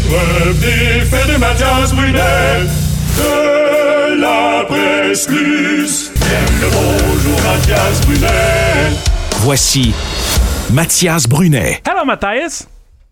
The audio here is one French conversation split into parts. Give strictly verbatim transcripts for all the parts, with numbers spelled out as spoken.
L'épreuve des faits de Mathias Brunet, de la presse plus. Bien le bonjour Mathias Brunet. Voici Mathias Brunet. Hello, Mathias.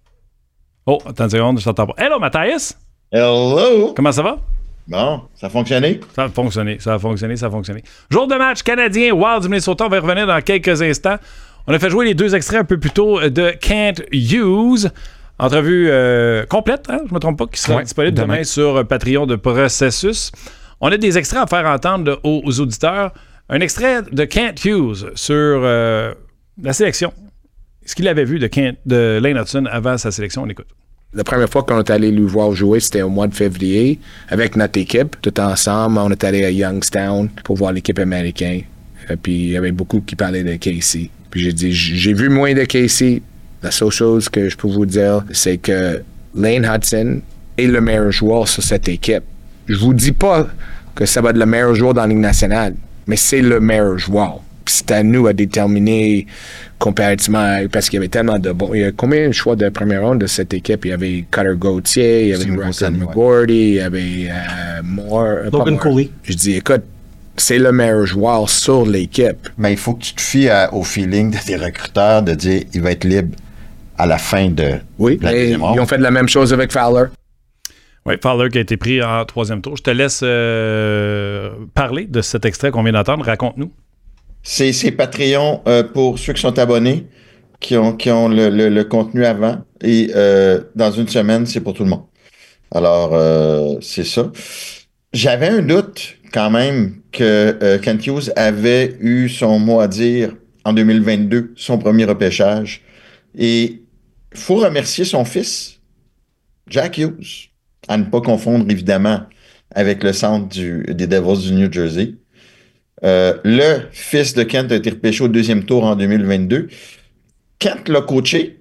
Oh, attends une seconde, je t'entends pas. Hello, Mathias. Hello! Comment ça va? Bon, ça a fonctionné? Ça a fonctionné, ça a fonctionné, ça a fonctionné. Jour de match canadien, Wild du Minnesota. On va y revenir dans quelques instants. On a fait jouer les deux extraits un peu plus tôt de Can't Use. Entrevue euh, complète, hein, je ne me trompe pas, qui sera ouais, disponible demain. demain sur Patreon de Processus. On a des extraits à faire entendre aux, aux auditeurs. Un extrait de Can't Use sur euh, la sélection. Ce qu'il avait vu de, Kent, de Lane Hutson avant sa sélection, on écoute. La première fois qu'on est allé lui voir jouer, c'était au mois de février avec notre équipe. Tout ensemble, on est allé à Youngstown pour voir l'équipe américaine. Et puis, il y avait beaucoup qui parlaient de Casey. Puis j'ai dit, j'ai vu moins de Casey. La seule chose que je peux vous dire, c'est que Lane Hutson est le meilleur joueur sur cette équipe. Je vous dis pas que ça va être le meilleur joueur dans la Ligue nationale, mais c'est le meilleur joueur. Puis c'est à nous à déterminer comparativement, parce qu'il y avait tellement de bons. Il y a combien de choix de première ronde de cette équipe? Il y avait Cutter Gauthier, il y avait Russell McGordy, il y avait euh, Moore. Logan Cooley. Je dis, écoute, c'est le meilleur joueur sur l'équipe. Mais il faut que tu te fies à, au feeling de tes recruteurs de dire il va être libre à la fin de oui, la deuxième ronde. Ils ont fait la même chose avec Fowler. Oui, Fowler qui a été pris en troisième tour. Je te laisse euh, parler de cet extrait qu'on vient d'entendre. Raconte-nous. C'est, c'est Patreon euh, pour ceux qui sont abonnés, qui ont, qui ont le, le, le contenu avant. Et euh, dans une semaine, c'est pour tout le monde. Alors, euh, c'est ça. J'avais un doute quand même que euh, Kent Hughes avait eu son mot à dire en deux mille vingt-deux, son premier repêchage. Et il faut remercier son fils, Jack Hughes, à ne pas confondre évidemment avec le centre du, des Devils du New Jersey. Euh, le fils de Kent a été repêché au deuxième tour en deux mille vingt-deux. Kent l'a coaché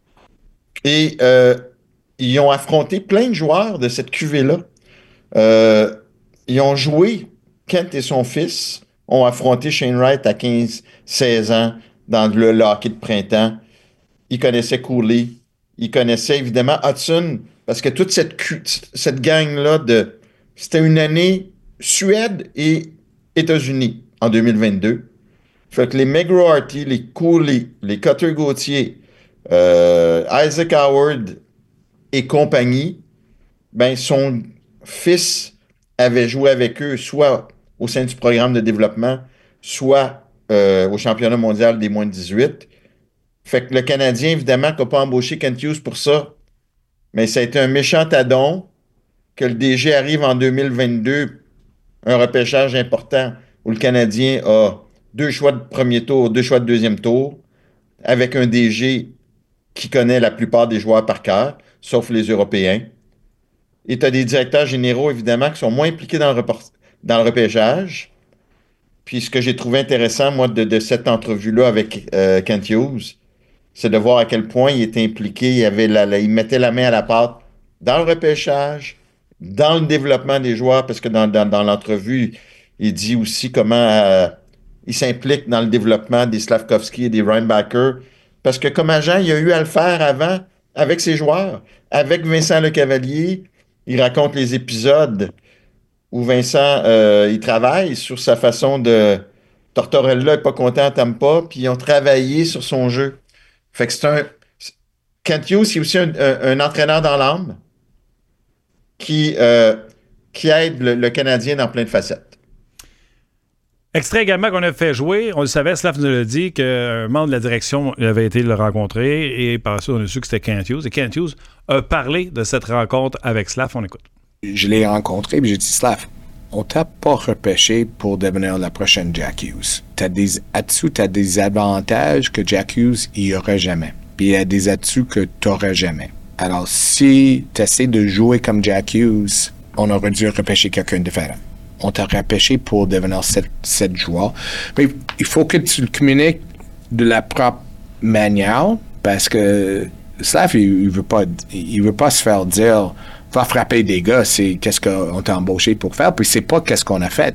et euh, ils ont affronté plein de joueurs de cette cuvée-là. Euh, ils ont joué, Kent et son fils ont affronté Shane Wright à quinze seize ans dans le, le hockey de printemps. Ils connaissaient Cooley, ils connaissaient évidemment Hudson, parce que toute cette, cette gang-là, de, c'était une année Suède et États-Unis en deux mille vingt-deux. Fait que les McGroarty, les Cooley, les Cutter Gauthier, euh, Isaac Howard et compagnie, ben son fils avait joué avec eux, soit au sein du programme de développement, soit euh, au championnat mondial des moins de dix-huit. Fait que le Canadien, évidemment, n'a pas embauché Kent Hughes pour ça, mais ça a été un méchant tadon que le D G arrive en deux mille vingt-deux, un repêchage important où le Canadien a deux choix de premier tour, deux choix de deuxième tour, avec un D G qui connaît la plupart des joueurs par cœur, sauf les Européens. Et tu as des directeurs généraux, évidemment, qui sont moins impliqués dans le, report- dans le repêchage. Puis ce que j'ai trouvé intéressant, moi, de, de cette entrevue-là avec euh, Kent Hughes, c'est de voir à quel point il était impliqué, il, avait la, la, il mettait la main à la pâte dans le repêchage, dans le développement des joueurs, parce que dans, dans, dans l'entrevue, il dit aussi comment euh, il s'implique dans le développement des Slavkovski et des Reinbacher, parce que comme agent, il a eu à le faire avant avec ses joueurs. Avec Vincent Lecavalier, il raconte les épisodes où Vincent, euh, il travaille sur sa façon de... Tortorella n'est pas content à Tampa, puis ils ont travaillé sur son jeu. Fait que c'est un... Kent Hughes, c'est aussi un, un, un entraîneur dans l'âme qui, euh, qui aide le, le Canadien dans plein de facettes. Extrait également qu'on a fait jouer. On le savait, Slav nous l'a dit, qu'un membre de la direction avait été le rencontrer et par ça, on a su que c'était Kent Hughes. Et Kent Hughes a parlé de cette rencontre avec Slav. On écoute. Je l'ai rencontré et j'ai dit, Slav, on t'a pas repêché pour devenir la prochaine Jack Hughes. T'as des atouts, t'as des avantages que Jack Hughes n'y aurait jamais. Puis il y a des atouts que t'aurais jamais. Alors, si t'essaies de jouer comme Jack Hughes, on aurait dû repêcher quelqu'un de différent. On t'a repêché pour devenir cette, cette joueur. Mais il faut que tu le communiques de la propre manière, parce que Slav, il, il veut pas, il veut pas se faire dire va frapper des gars, c'est qu'est-ce qu'on t'a embauché pour faire, puis c'est pas qu'est-ce qu'on a fait.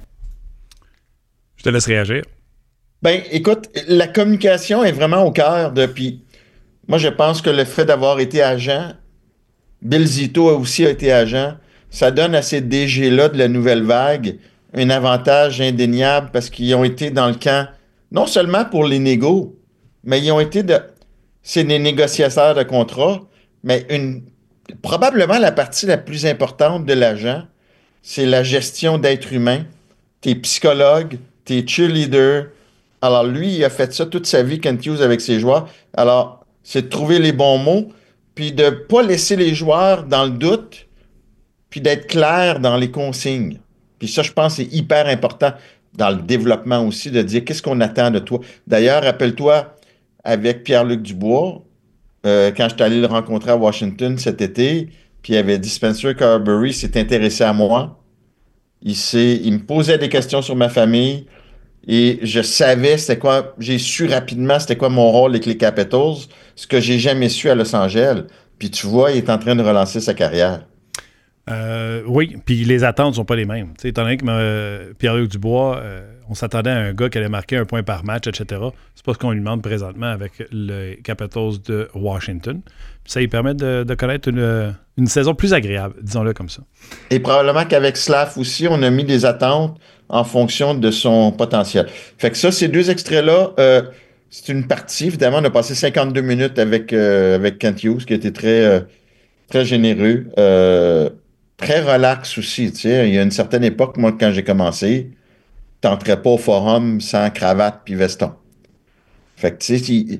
Je te laisse réagir. Ben, écoute, la communication est vraiment au cœur de... Puis moi, je pense que le fait d'avoir été agent Bill Zito a aussi été agent. Ça donne à ces D G-là de la nouvelle vague un avantage indéniable parce qu'ils ont été dans le camp, non seulement pour les négos, mais ils ont été de... C'est des négociateurs de contrats, mais une probablement la partie la plus importante de l'agent, c'est la gestion d'êtres humains. T'es psychologue, t'es cheerleader. Alors lui, il a fait ça toute sa vie, Kent Hughes, avec ses joueurs. Alors, c'est de trouver les bons mots, puis de ne pas laisser les joueurs dans le doute, puis d'être clair dans les consignes. Puis ça, je pense, c'est hyper important dans le développement aussi, de dire qu'est-ce qu'on attend de toi. D'ailleurs, rappelle-toi, avec Pierre-Luc Dubois, euh, quand je suis allé le rencontrer à Washington cet été, puis il avait dit Spencer Carberry s'est intéressé à moi. Il, s'est, il me posait des questions sur ma famille et je savais c'était quoi, j'ai su rapidement c'était quoi mon rôle avec les Capitals, ce que j'ai jamais su à Los Angeles. Puis tu vois, il est en train de relancer sa carrière. Euh, oui, puis les attentes ne sont pas les mêmes. T'sais, étant donné que euh, Pierre-Luc Dubois, euh, on s'attendait à un gars qui allait marquer un point par match, et cetera. C'est pas ce qu'on lui demande présentement avec les Capitals de Washington. Puis ça lui permet de, de connaître une, une saison plus agréable, disons-le comme ça. Et probablement qu'avec Slav aussi, on a mis des attentes en fonction de son potentiel. Fait que ça, ces deux extraits-là, euh, c'est une partie. Évidemment, on a passé cinquante-deux minutes avec, euh, avec Kent Hughes, qui a été très, euh, très généreux. Euh, Très relax aussi, tu sais. Il y a une certaine époque, moi, quand j'ai commencé, t'entrais pas au forum sans cravate puis veston. Fait que, tu sais,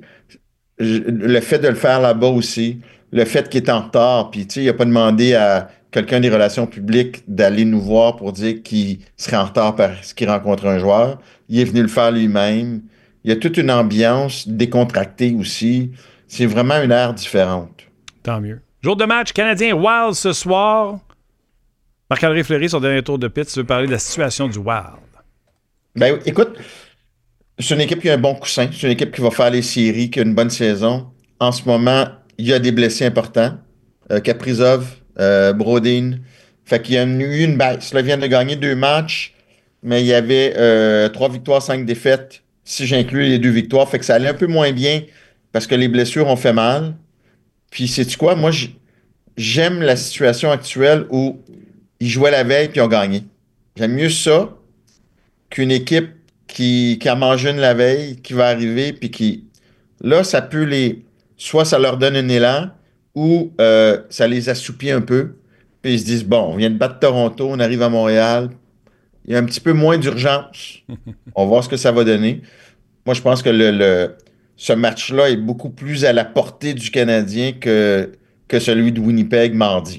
le fait de le faire là-bas aussi, le fait qu'il est en retard, puis, tu sais, il a pas demandé à quelqu'un des relations publiques d'aller nous voir pour dire qu'il serait en retard parce qu'il rencontre un joueur. Il est venu le faire lui-même. Il y a toute une ambiance décontractée aussi. C'est vraiment une ère différente. Tant mieux. Jour de match, Canadien Wild ce soir. Marc-André Fleury, son dernier tour de pit, tu veux parler de la situation du Wild? Ben, écoute, c'est une équipe qui a un bon coussin. C'est une équipe qui va faire les séries, qui a une bonne saison. En ce moment, il y a des blessés importants. Euh, Kaprizov, euh, Brodin. Fait qu'il y a eu une baisse. Là, ils viennent de gagner deux matchs, mais il y avait euh, trois victoires, cinq défaites, si j'inclus les deux victoires. Fait que ça allait un peu moins bien parce que les blessures ont fait mal. Puis, sais-tu quoi? Moi, j'aime la situation actuelle où ils jouaient la veille puis ils ont gagné. J'aime mieux ça qu'une équipe qui, qui a mangé une la veille, qui va arriver, puis qui... Là, ça peut les... Soit ça leur donne un élan, ou euh, ça les assoupit un peu, puis ils se disent, bon, on vient de battre Toronto, on arrive à Montréal, il y a un petit peu moins d'urgence. On va voir ce que ça va donner. Moi, je pense que le, le, ce match-là est beaucoup plus à la portée du Canadien que, que celui de Winnipeg mardi.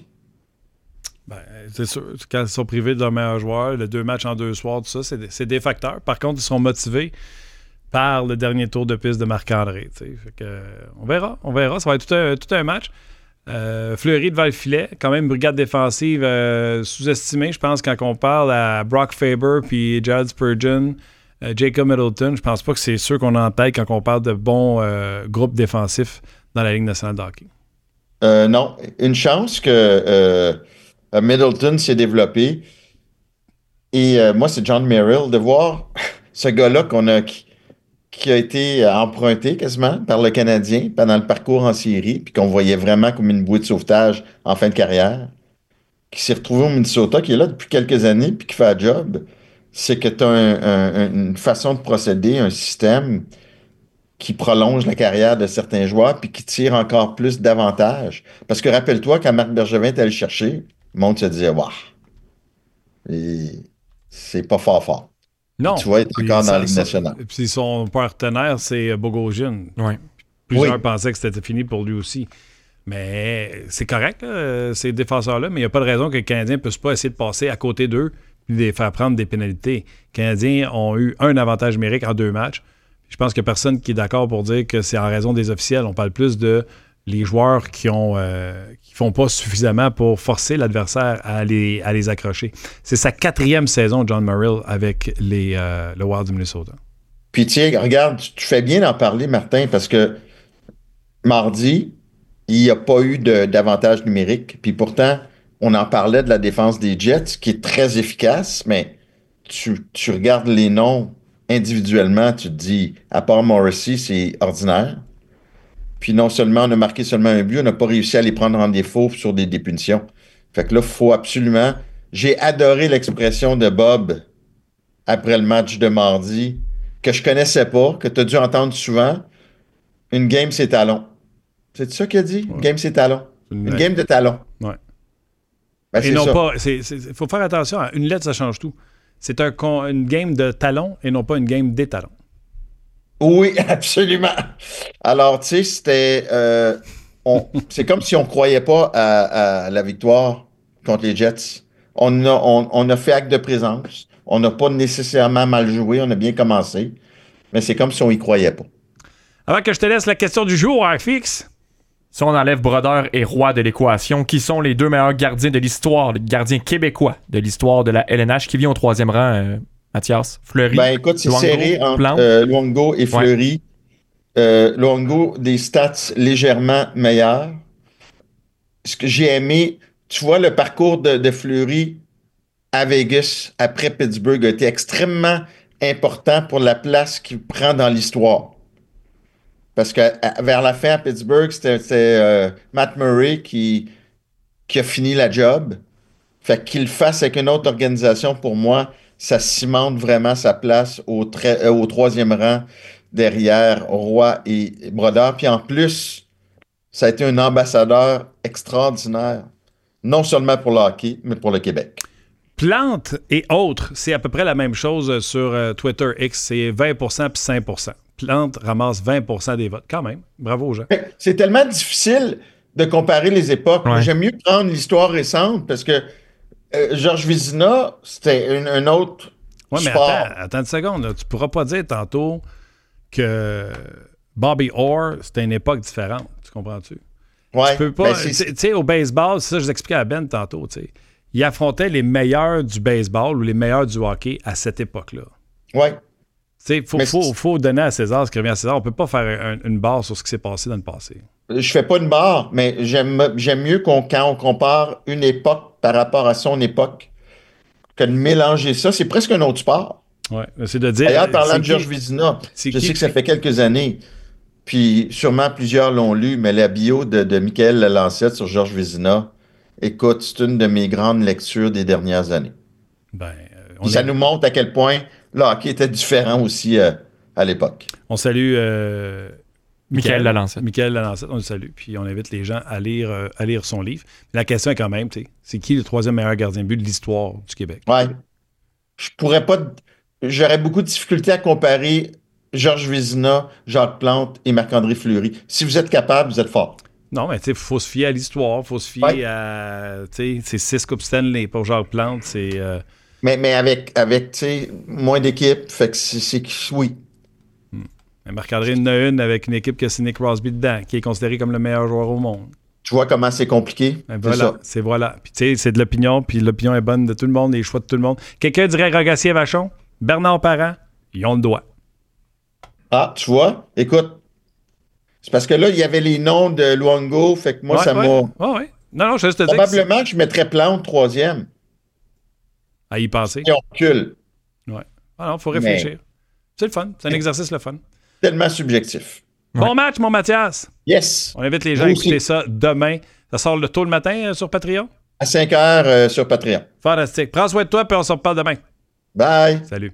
Ben, c'est sûr, quand ils sont privés de leur meilleur joueur, les deux matchs en deux soirs, tout ça, c'est des, c'est des facteurs. Par contre, ils sont motivés par le dernier tour de piste de Marc-André. Fait que, euh, on verra, on verra. Ça va être tout un, tout un match. Euh, Fleury devant le filet, quand même brigade défensive euh, sous-estimée, je pense, quand on parle à Brock Faber puis Jared Spurgeon, euh, Jacob Middleton, je pense pas que c'est sûr qu'on a en tête quand on parle de bons euh, groupes défensifs dans la Ligue nationale de hockey. Euh, non, une chance que euh, Middleton s'est développé. Et euh, moi, c'est John Merrill, de voir ce gars-là qu'on a, qui, qui a été emprunté quasiment par le Canadien pendant le parcours en série, puis qu'on voyait vraiment comme une bouée de sauvetage en fin de carrière, qui s'est retrouvé au Minnesota, qui est là depuis quelques années, puis qui fait un job. C'est que tu as un, un, une façon de procéder, un système qui prolonge la carrière de certains joueurs, puis qui tire encore plus d'avantages. Parce que rappelle-toi, quand Marc Bergevin est allé le chercher, le monde se disait, waouh, c'est pas fort fort. Non. Et tu vois, il est encore dans la Ligue nationale. Et puis son partenaire, c'est Bogosian. Oui. Plusieurs oui. pensaient que c'était fini pour lui aussi. Mais c'est correct, là, ces défenseurs-là, mais il n'y a pas de raison que les Canadiens ne puissent pas essayer de passer à côté d'eux et de les faire prendre des pénalités. Les Canadiens ont eu un avantage numérique en deux matchs. Je pense qu'il n'y a personne qui est d'accord pour dire que c'est en raison des officiels. On parle plus de les joueurs qui ont euh, qui font pas suffisamment pour forcer l'adversaire à les, à les accrocher. C'est sa quatrième saison, John Merrill, avec les, euh, le Wild du Minnesota. Puis tiens, regarde, tu fais bien d'en parler, Martin, parce que mardi, il n'y a pas eu de, d'avantage numérique. Puis pourtant, on en parlait de la défense des Jets, qui est très efficace, mais tu, tu regardes les noms individuellement, tu te dis, à part Morrissey, c'est ordinaire. Puis non seulement on a marqué seulement un but, on n'a pas réussi à les prendre en défaut sur des, des punitions. Fait que là, il faut absolument... J'ai adoré l'expression de Bob après le match de mardi, que je connaissais pas, que tu as dû entendre souvent. Une game, c'est talon. C'est ça qu'il a dit? Ouais. Une game, c'est talon. Une, une game de talon. Ouais. Ben, Et c'est non ça. pas. Il faut faire attention. À une lettre, ça change tout. C'est un, une game de talons et non pas une game des talons. Oui, absolument. Alors, tu sais, c'était... Euh, on, c'est comme si on ne croyait pas à, à la victoire contre les Jets. On a, on, on a fait acte de présence. On n'a pas nécessairement mal joué. On a bien commencé. Mais c'est comme si on y croyait pas. Avant que je te laisse la question du jour, Fix. Si on enlève Brodeur et Roy de l'équation, qui sont les deux meilleurs gardiens de l'histoire, les gardiens québécois de l'histoire de la L N H, qui vient au troisième rang, euh, Mathias? Fleury? Ben écoute, c'est Luongo, serré entre Plante? euh, Luongo et Fleury. Ouais. Euh, Luongo, des stats légèrement meilleurs. Ce que j'ai aimé, tu vois, le parcours de, de Fleury à Vegas, après Pittsburgh, a été extrêmement important pour la place qu'il prend dans l'histoire. Parce que à, vers la fin à Pittsburgh, c'était, c'était euh, Matt Murray qui, qui a fini la job. Fait qu'il le fasse avec une autre organisation, pour moi, ça cimente vraiment sa place au, tra- euh, au troisième rang derrière Roy et Brodeur. Puis en plus, ça a été un ambassadeur extraordinaire, non seulement pour le hockey, mais pour le Québec. Plante et autres, c'est à peu près la même chose sur euh, Twitter X. C'est vingt pour cent puis cinq pour cent. Plante ramasse vingt pour cent des votes. Quand même. Bravo aux gens. C'est tellement difficile de comparer les époques. Ouais. J'aime mieux prendre l'histoire récente parce que euh, Georges Vézina, c'était un, un autre ouais, mais sport. Attends, attends une seconde. Là. Tu ne pourras pas dire tantôt que Bobby Orr, c'était une époque différente. Tu comprends-tu? Ouais, tu peux pas. Ben tu sais, au baseball, c'est ça que je vous expliquais à Ben tantôt. Tu sais. Il affrontait les meilleurs du baseball ou les meilleurs du hockey à cette époque-là. Oui. Il faut, faut, faut donner à César ce qui revient à César. On ne peut pas faire un, une barre sur ce qui s'est passé dans le passé. Je fais pas une barre, mais j'aime, j'aime mieux qu'on, quand on compare une époque par rapport à son époque que de mélanger ça. C'est presque un autre sport. Oui, c'est de dire... D'ailleurs, parlant de Georges Vézina, je qui, sais que ça fait quelques années, puis sûrement plusieurs l'ont lu, mais la bio de, de Michael Lalancette sur Georges Vézina, écoute, c'est une de mes grandes lectures des dernières années. Ben, euh, on ça nous montre à quel point le hockey était différent aussi euh, à l'époque. On salue euh, Michael Lalancette. Michael Lalancette, on le salue. Puis on invite les gens à lire, euh, à lire son livre. La question est quand même, tu sais, c'est qui le troisième meilleur gardien de but de l'histoire du Québec? Ouais. Je pourrais pas... J'aurais beaucoup de difficultés à comparer Georges Vézina, Jacques Plante et Marc-André Fleury. Si vous êtes capable, vous êtes fort. Non, mais tu sais, il faut se fier à l'histoire, il faut se fier ouais. à, tu sais, c'est six Coupes Stanley pour Jacques Plante, c'est... Euh... Mais, mais avec, avec tu sais, moins d'équipes, fait que c'est, c'est oui. Hmm. Marc-André en a une avec une équipe que c'est Nick Crosby dedans, qui est considéré comme le meilleur joueur au monde. Tu vois comment c'est compliqué? Ben voilà, c'est, ça. c'est voilà. Puis tu sais, c'est de l'opinion, puis l'opinion est bonne de tout le monde, les choix de tout le monde. Quelqu'un dirait Rogacier-Vachon, Bernard Parent, ils ont le doigt. Ah, tu vois? Écoute, c'est parce que là, il y avait les noms de Luongo, fait que moi, ouais, ça ouais. m'a... Ouais, ouais. Non, non, je te dis probablement que, que je mettrais Plante troisième. À y penser. Et on recule. Ouais. Ah non, il faut réfléchir. Mais... C'est le fun. C'est un mais... exercice le fun. Tellement subjectif. Bon ouais. match, mon Mathias. Yes. On invite les gens Vous à écouter aussi. Ça demain. Ça sort le tôt le matin euh, sur Patreon? À cinq heures euh, sur Patreon. Fantastique. Prends soin de toi, puis on se reparle demain. Bye. Salut.